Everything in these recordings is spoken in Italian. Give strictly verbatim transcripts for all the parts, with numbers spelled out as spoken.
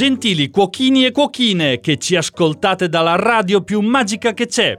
Gentili cuochini e cuochine che ci ascoltate dalla radio più magica che c'è,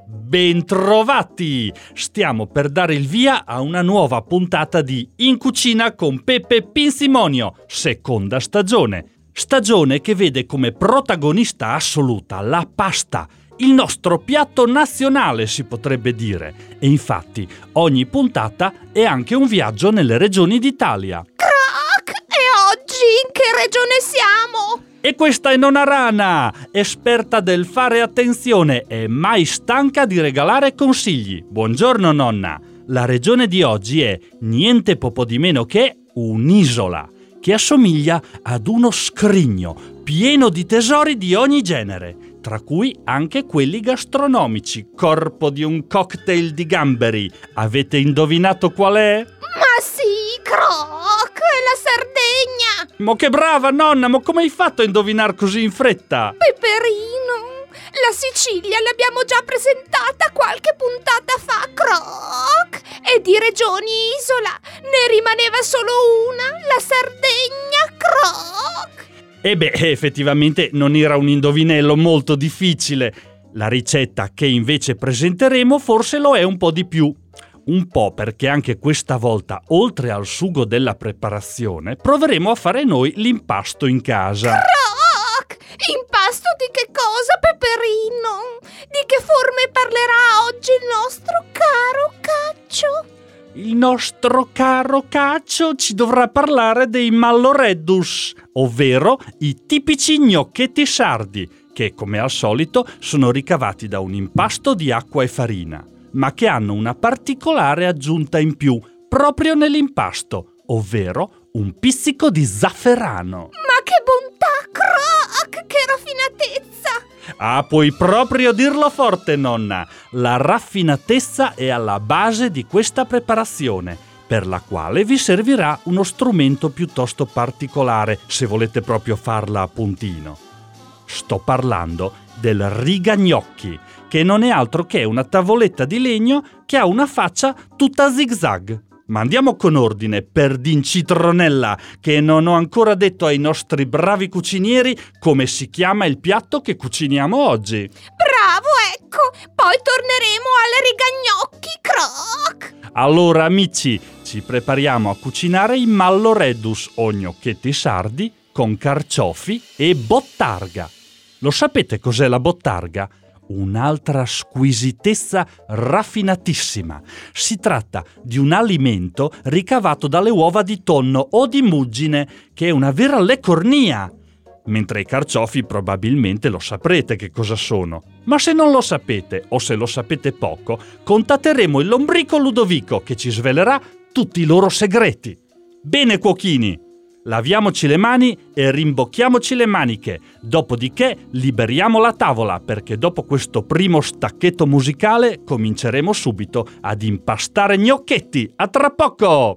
bentrovati! Stiamo per dare il via a una nuova puntata di In Cucina con Pepe Pinsimonio, seconda stagione. Stagione che vede come protagonista assoluta la pasta, il nostro piatto nazionale si potrebbe dire. E infatti ogni puntata è anche un viaggio nelle regioni d'Italia. Crack! E oggi in che regione siamo? E questa è Nonna Rana, esperta del fare attenzione e mai stanca di regalare consigli. Buongiorno nonna. La regione di oggi è niente poco di meno che un'isola, che assomiglia ad uno scrigno pieno di tesori di ogni genere, tra cui anche quelli gastronomici, corpo di un cocktail di gamberi. Avete indovinato qual è? Ma sì, Croc, è la Sardegna! Ma che brava nonna, ma come hai fatto a indovinar così in fretta? Peperino, la Sicilia l'abbiamo già presentata qualche puntata fa, Croc! E di regioni isola ne rimaneva solo una, la Sardegna, Croc! E beh, effettivamente non era un indovinello molto difficile. La ricetta che invece presenteremo forse lo è un po' di più. Un po' perché anche questa volta, oltre al sugo della preparazione, proveremo a fare noi l'impasto in casa. Croc! Impasto di che cosa, Peperino? Di che forme parlerà oggi il nostro caro Caccio? Il nostro caro Caccio ci dovrà parlare dei malloreddus, ovvero i tipici gnocchetti sardi, che come al solito sono ricavati da un impasto di acqua e farina, ma che hanno una particolare aggiunta in più proprio nell'impasto, ovvero un pizzico di zafferano. Ma che bontà, Croc! Che raffinatezza! Ah, puoi proprio dirlo forte, nonna! La raffinatezza è alla base di questa preparazione, per la quale vi servirà uno strumento piuttosto particolare, se volete proprio farla a puntino. Sto parlando del rigagnocchi, che non è altro che una tavoletta di legno che ha una faccia tutta zigzag. Ma andiamo con ordine, per d'incitronella, che non ho ancora detto ai nostri bravi cucinieri come si chiama il piatto che cuciniamo oggi. Bravo, ecco! Poi torneremo alle rigagnocchi, Croc! Allora, amici, ci prepariamo a cucinare i malloreddus o gnocchetti sardi con carciofi e bottarga. Lo sapete cos'è la bottarga? Un'altra squisitezza raffinatissima. Si tratta di un alimento ricavato dalle uova di tonno o di muggine, che è una vera lecornia. Mentre i carciofi probabilmente lo saprete che cosa sono. Ma se non lo sapete, o se lo sapete poco, contatteremo il lombrico Ludovico che ci svelerà tutti i loro segreti. Bene, cuochini! Laviamoci le mani e rimbocchiamoci le maniche, dopodiché liberiamo la tavola, perché dopo questo primo stacchetto musicale cominceremo subito ad impastare gnocchetti. A tra poco!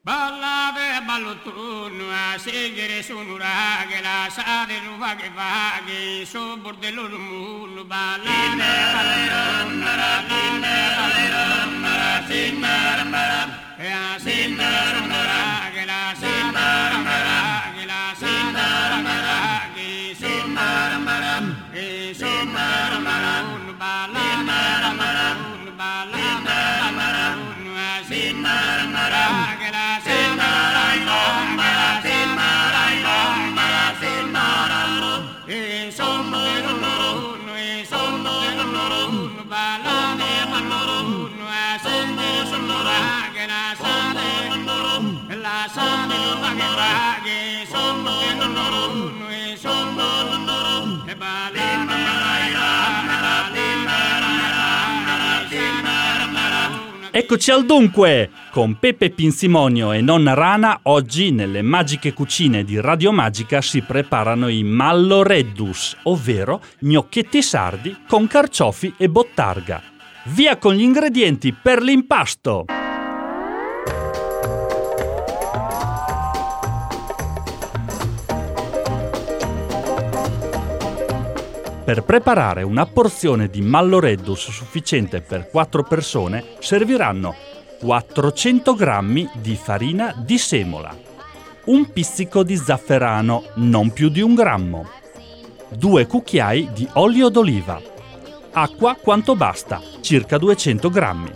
Ballave ballottunu a segere sunura che la sade nu vaghe vaghe so bordello l'umunno ballave ballottunu ballave ballottunu simmara e a simmara sunura che la simmara che la simmara che simmara e simmara ballottunu ballave ballottunu ballave ballottunu a simmara che la Eccoci al dunque! Con Pepe Pinsimonio e Nonna Rana oggi nelle magiche cucine di Radio Magica si preparano i malloreddus, ovvero gnocchetti sardi con carciofi e bottarga. Via con gli ingredienti per l'impasto! Per preparare una porzione di malloreddus sufficiente per quattro persone serviranno quattrocento grammi di farina di semola, un pizzico di zafferano, non più di un grammo, due cucchiai di olio d'oliva, acqua quanto basta, circa duecento grammi.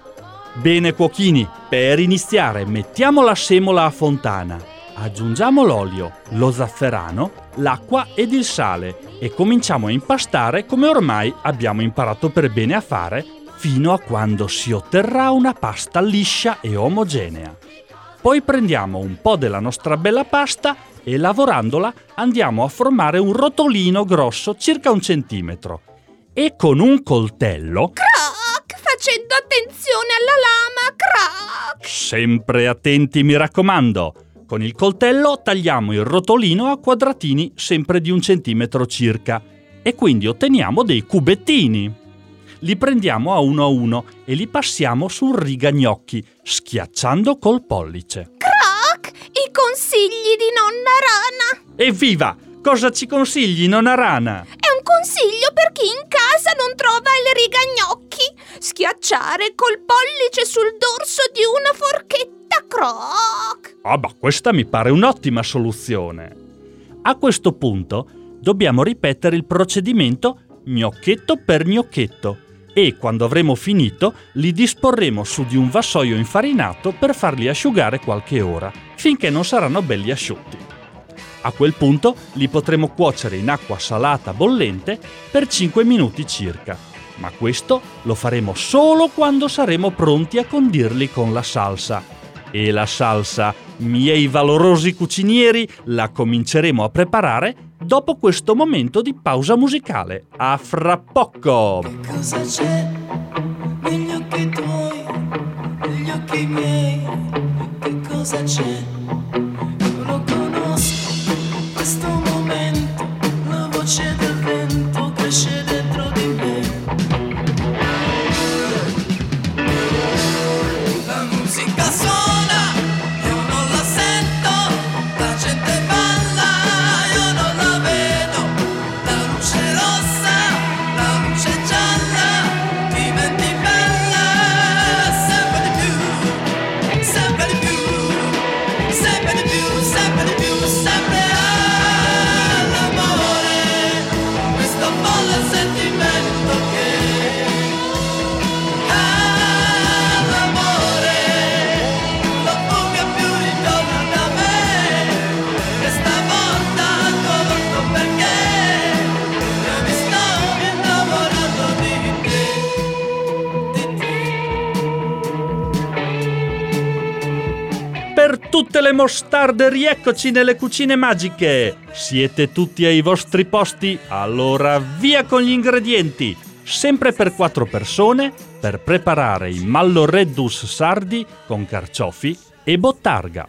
Bene cuochini, per iniziare mettiamo la semola a fontana, aggiungiamo l'olio, lo zafferano, l'acqua ed il sale e cominciamo a impastare come ormai abbiamo imparato per bene a fare fino a quando si otterrà una pasta liscia e omogenea. Poi prendiamo un po' della nostra bella pasta e lavorandola andiamo a formare un rotolino grosso circa un centimetro e con un coltello, Croc, facendo attenzione alla lama, croc. sempre attenti mi raccomando, con il coltello tagliamo il rotolino a quadratini sempre di un centimetro circa e quindi otteniamo dei cubettini. Li prendiamo a uno a uno e li passiamo su un rigagnocchi, schiacciando col pollice. Croc, i consigli di nonna rana. Evviva! Cosa ci consigli, nonna rana? È un consiglio per chi in casa non trova il rigagnocchi. Schiacciare col pollice sul dorso di una forchetta, croc. Ah, bah, questa mi pare un'ottima soluzione. A questo punto dobbiamo ripetere il procedimento gnocchetto per gnocchetto e quando avremo finito li disporremo su di un vassoio infarinato per farli asciugare qualche ora, finché non saranno belli asciutti. A quel punto li potremo cuocere in acqua salata bollente per cinque minuti circa, ma questo lo faremo solo quando saremo pronti a condirli con la salsa. E la salsa, miei valorosi cucinieri, la cominceremo a preparare dopo questo momento di pausa musicale. A fra poco! Che cosa c'è negli occhi tuoi, negli occhi miei? Che cosa c'è? Io lo conosco, questo momento, la voce del vento cresce dentro di me. La musica suona, io non la sento, la gente balla, io non la vedo. La luce rossa, la luce gialla, diventi bella sempre di più, sempre di più, sempre di più, sempre di più, sempre all'amore, questo folle sentimento che all'amore lo fuga più ritorno da me, e stavolta conosco perché io mi sto innamorando di te, di te. Per tutte le mostarde rieccoci nelle cucine magiche! Siete tutti ai vostri posti? Allora via con gli ingredienti! Sempre per quattro persone per preparare i malloreddus sardi con carciofi e bottarga.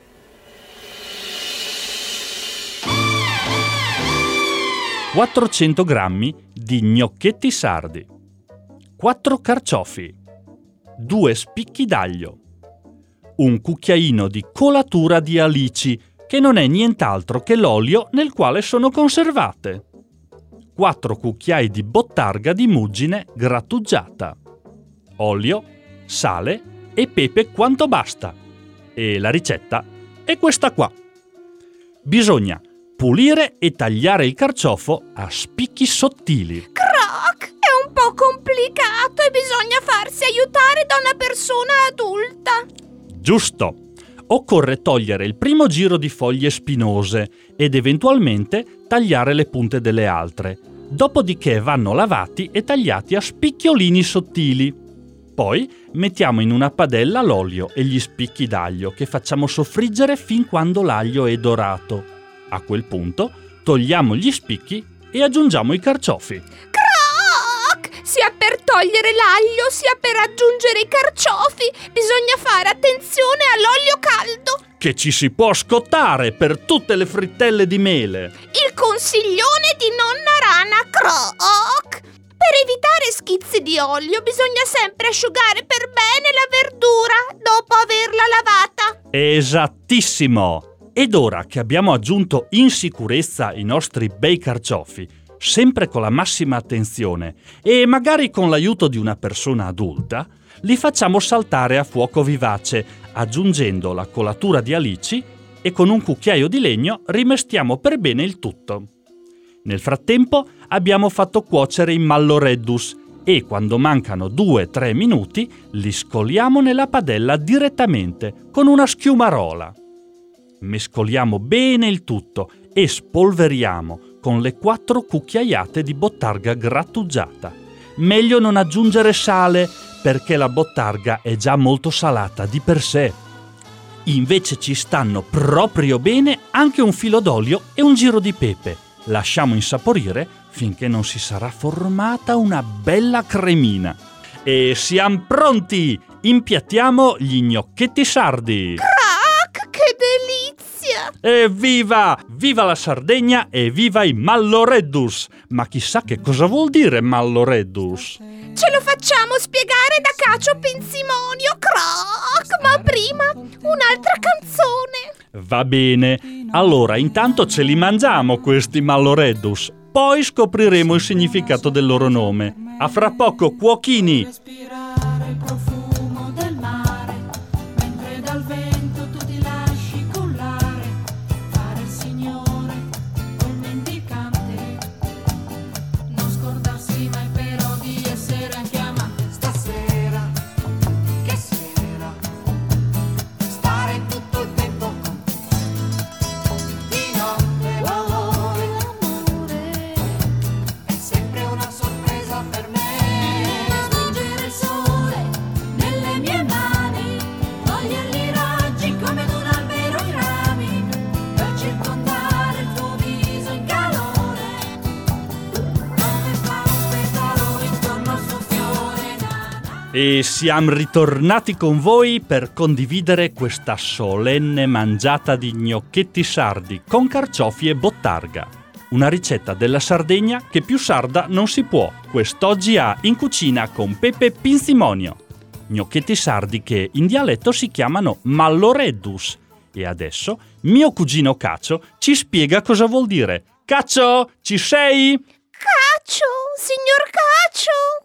quattrocento grammi di gnocchetti sardi, quattro carciofi, due spicchi d'aglio, un cucchiaino di colatura di alici, che non è nient'altro che l'olio nel quale sono conservate, quattro cucchiai di bottarga di muggine grattugiata, olio, sale e pepe quanto basta. E la ricetta è questa qua. Bisogna pulire e tagliare il carciofo a spicchi sottili. Croc, è un po' complicato e bisogna farsi aiutare da una persona adulta. Giusto! Occorre togliere il primo giro di foglie spinose ed eventualmente tagliare le punte delle altre. Dopodiché vanno lavati e tagliati a spicchiolini sottili. Poi mettiamo in una padella l'olio e gli spicchi d'aglio che facciamo soffriggere fin quando l'aglio è dorato. A quel punto togliamo gli spicchi e aggiungiamo i carciofi. Croc, sia per togliere l'aglio sia per aggiungere i carciofi bisogna fare attenzione all'olio caldo. Che ci si può scottare per tutte le frittelle di mele. Il consiglione di nonna rana, Croc. Per evitare schizzi di olio bisogna sempre asciugare per bene la verdura dopo averla lavata. Esattissimo! Ed ora che abbiamo aggiunto in sicurezza i nostri bei carciofi, sempre con la massima attenzione e magari con l'aiuto di una persona adulta, li facciamo saltare a fuoco vivace, aggiungendo la colatura di alici e con un cucchiaio di legno rimestiamo per bene il tutto. Nel frattempo abbiamo fatto cuocere i malloreddus e quando mancano due tre minuti li scoliamo nella padella direttamente con una schiumarola. Mescoliamo bene il tutto e spolveriamo con le quattro cucchiaiate di bottarga grattugiata. Meglio non aggiungere sale perché la bottarga è già molto salata di per sé. Invece ci stanno proprio bene anche un filo d'olio e un giro di pepe. Lasciamo insaporire finché non si sarà formata una bella cremina. E siamo pronti! Impiattiamo gli gnocchetti sardi! Crack, che delizia! Evviva! Viva la Sardegna e viva i malloreddus! Ma chissà che cosa vuol dire malloreddus? Ce lo facciamo spiegare da Cacio Pensimonio, crack! Ma prima un'altra canzone! Va bene, allora intanto ce li mangiamo questi malloreddus, poi scopriremo il significato del loro nome. A fra poco, cuochini! Respirare il profumo del mare, mentre dal vento tu ti lasci cullare, fare il signore col mendicante, non scordarsi mai però di essere anche amante. Stasera, che sera, stare tutto il tempo con te, di notte l'amore, l'amore è sempre una sorpresa per me. Stringere il sole nelle mie mani, togliergli i raggi come ad un albero i rami, per circondare il tuo viso in calore, come fa un petalo intorno al suo fiore. Na, na. E siamo ritornati con voi per condividere questa solenne mangiata di gnocchetti sardi con carciofi e bottarga. Una ricetta della Sardegna che più sarda non si può. Quest'oggi a In Cucina con Pepe Pinzimonio. Gnocchetti sardi che in dialetto si chiamano malloreddus. E adesso mio cugino Cacio ci spiega cosa vuol dire. Cacio, ci sei? Cacio, signor Cacio,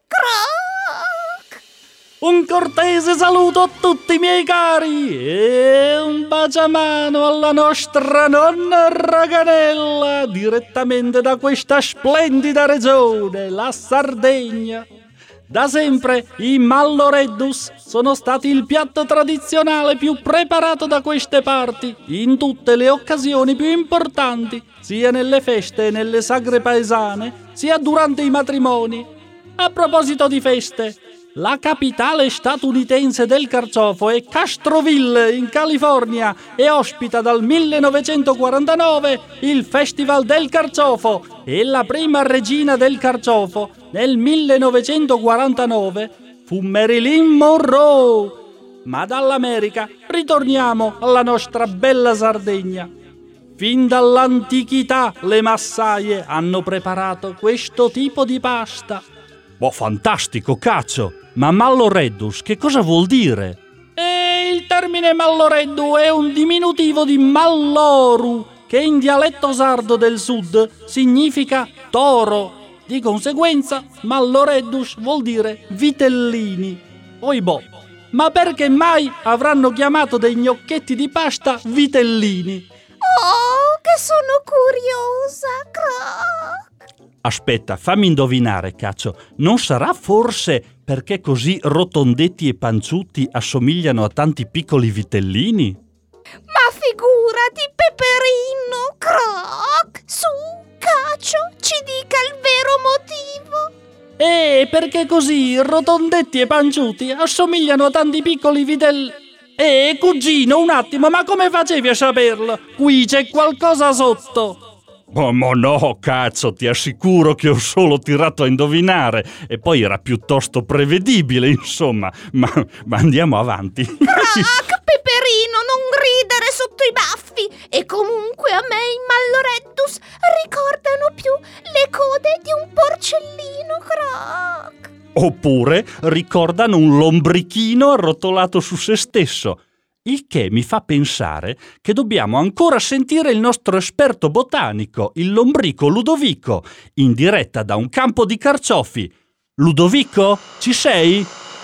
crack! Un cortese saluto a tutti i miei cari e un baciamano alla nostra nonna Raganella direttamente da questa splendida regione, la Sardegna. Da sempre i malloreddus sono stati il piatto tradizionale più preparato da queste parti in tutte le occasioni più importanti, sia nelle feste e nelle sagre paesane, sia durante i matrimoni. A proposito di feste, la capitale statunitense del carciofo è Castroville, in California, e ospita dal millenovecentoquarantanove il Festival del Carciofo e la prima regina del carciofo nel millenovecentoquarantanove fu Marilyn Monroe. Ma dall'America ritorniamo alla nostra bella Sardegna. Fin dall'antichità le massaie hanno preparato questo tipo di pasta. Oh, fantastico, Cacio! Ma malloreddus che cosa vuol dire? E il termine malloreddu è un diminutivo di malloru, che in dialetto sardo del sud significa toro. Di conseguenza, malloreddus vuol dire vitellini. Oibò, ma perché mai avranno chiamato dei gnocchetti di pasta vitellini? Oh, che sono curiosa, crack! Aspetta, fammi indovinare, Cacio. Non sarà forse perché così rotondetti e panciuti assomigliano a tanti piccoli vitellini? Ma figurati, Peperino, crack! Su, Cacio, ci dica il vero motivo. Eh, perché così rotondetti e panciuti assomigliano a tanti piccoli vitellini? Eh, cugino, un attimo, ma come facevi a saperlo? Qui c'è qualcosa sotto. Oh, ma no, cazzo, ti assicuro che ho solo tirato a indovinare e poi era piuttosto prevedibile, insomma, ma, ma andiamo avanti. Crack, Peperino, non ridere sotto i baffi! E comunque a me i malloreddus ricordano più le code di un porcellino, crack! Oppure ricordano un lombrichino arrotolato su se stesso. Il che mi fa pensare che dobbiamo ancora sentire il nostro esperto botanico, il lombrico Ludovico, in diretta da un campo di carciofi. Ludovico, ci sei?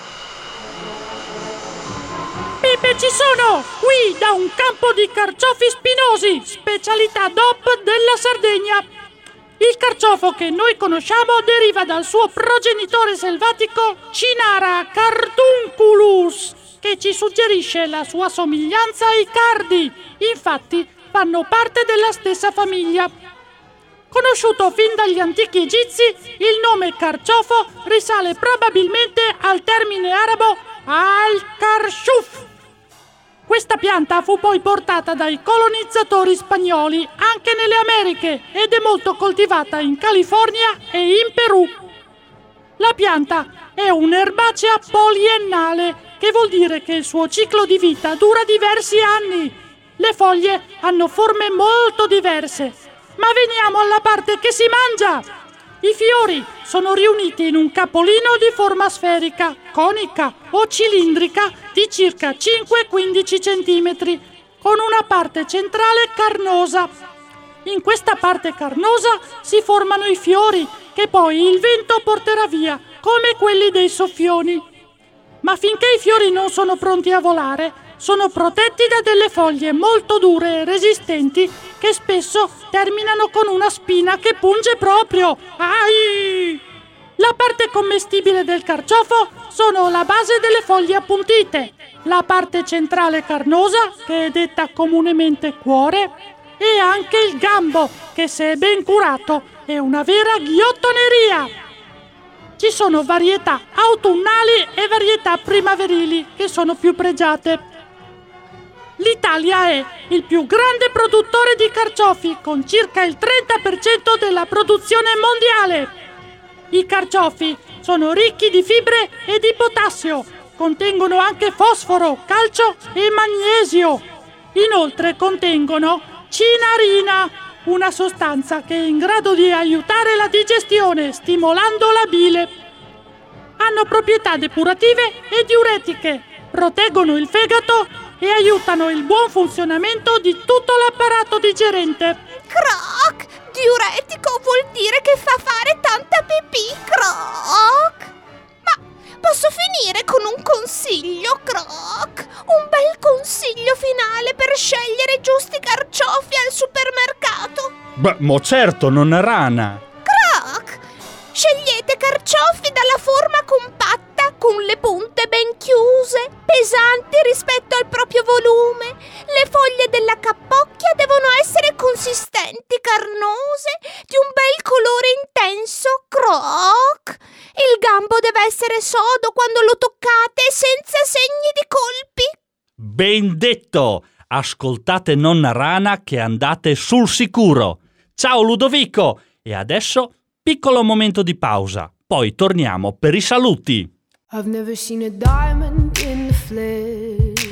Pepe, ci sono! Qui da un campo di carciofi spinosi, specialità D O P della Sardegna. Il carciofo che noi conosciamo deriva dal suo progenitore selvatico Cinara cardunculus, che ci suggerisce la sua somiglianza ai cardi. Infatti, fanno parte della stessa famiglia. Conosciuto fin dagli antichi egizi, il nome carciofo risale probabilmente al termine arabo al-karshuf. Questa pianta fu poi portata dai colonizzatori spagnoli anche nelle Americhe ed è molto coltivata in California e in Perù. La pianta è un'erbacea poliennale, che vuol dire che il suo ciclo di vita dura diversi anni. Le foglie hanno forme molto diverse. Ma veniamo alla parte che si mangia! I fiori sono riuniti in un capolino di forma sferica, conica o cilindrica di circa cinque quindici centimetri, con una parte centrale carnosa. In questa parte carnosa si formano i fiori, che poi il vento porterà via, come quelli dei soffioni. Ma finché i fiori non sono pronti a volare, sono protetti da delle foglie molto dure e resistenti che spesso terminano con una spina che punge proprio. Ai! La parte commestibile del carciofo sono la base delle foglie appuntite, la parte centrale carnosa, che è detta comunemente cuore, e anche il gambo, che se è ben curato è una vera ghiottoneria. Ci sono varietà autunnali e varietà primaverili, che sono più pregiate. L'Italia è il più grande produttore di carciofi, con circa il trenta per cento della produzione mondiale. I carciofi sono ricchi di fibre e di potassio, contengono anche fosforo, calcio e magnesio. Inoltre contengono cinarina, una sostanza che è in grado di aiutare la digestione, stimolando la bile. Hanno proprietà depurative e diuretiche, proteggono il fegato e aiutano il buon funzionamento di tutto l'apparato digerente. Croc! Diuretico vuol dire che fa fare tanta pipì, Croc! Ma posso finire con un consiglio, Croc? Un bel consiglio finale per scegliere i giusti carciofi al supermercato? Beh, mo certo, nonna Rana. Croc! Scegliete carciofi dalla forma compatta, con le punte ben chiuse, pesanti rispetto al proprio volume. Le foglie della cappocchia devono essere consistenti, carnose, di un bel colore intenso, Croc. Il gambo deve essere sodo quando lo toccate, senza segni di colpi. Ben detto! Ascoltate nonna Rana che andate sul sicuro. Ciao Ludovico! E adesso piccolo momento di pausa, poi torniamo per i saluti. I've never seen a diamond in the flesh.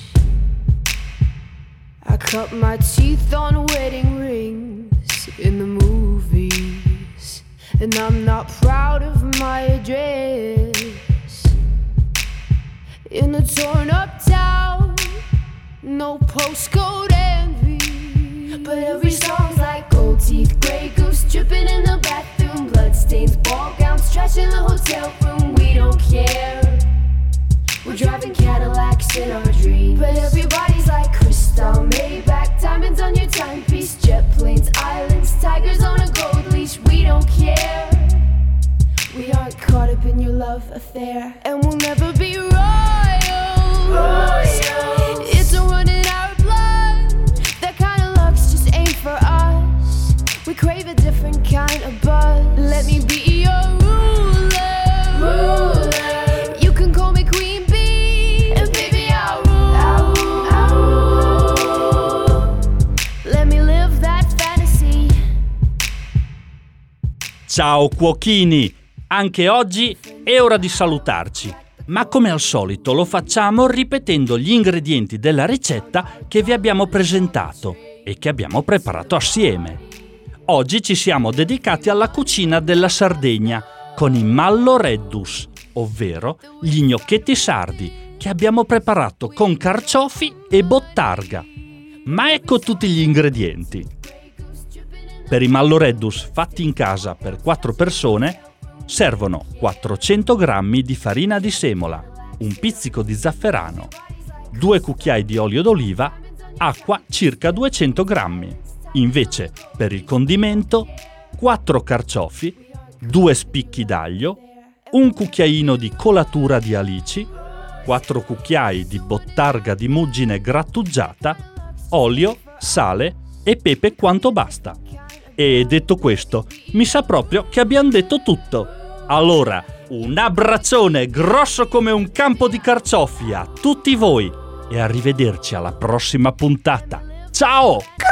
I cut my teeth on wedding rings in the movies, and I'm not proud of my address. In a torn up town, no postcode envy, but every song's like gold teeth, grey goose dripping in the bathroom, bloodstains, ball gowns, trash in the hotel room. We don't care. We're driving Cadillacs in our dreams, but everybody's like crystal, Maybach, diamonds on your timepiece, jet planes, islands, tigers on a gold leash. We don't care. We aren't caught up in your love affair, and we'll never be royals. Royals. It's a run in our blood. That kind of luck's just ain't for us. We crave a different kind of buzz. Let me be your ruler. Ruler. You can call me Queen Bee, and baby I'll rule. I'll rule. I'll rule. Let me live that fantasy. Ciao cuochini! Anche oggi è ora di salutarci, ma come al solito lo facciamo ripetendo gli ingredienti della ricetta che vi abbiamo presentato e che abbiamo preparato assieme. Oggi ci siamo dedicati alla cucina della Sardegna con i mallo reddus, ovvero gli gnocchetti sardi che abbiamo preparato con carciofi e bottarga. Ma ecco tutti gli ingredienti. Per i mallo reddus fatti in casa per quattro persone servono quattrocento grammi di farina di semola, un pizzico di zafferano, due cucchiai di olio d'oliva, acqua circa duecento grammi. Invece, per il condimento, quattro carciofi, due spicchi d'aglio, un cucchiaino di colatura di alici, quattro cucchiai di bottarga di muggine grattugiata, olio, sale e pepe quanto basta. E detto questo, mi sa proprio che abbiamo detto tutto. Allora, un abbraccione grosso come un campo di carciofi a tutti voi e arrivederci alla prossima puntata. Ciao!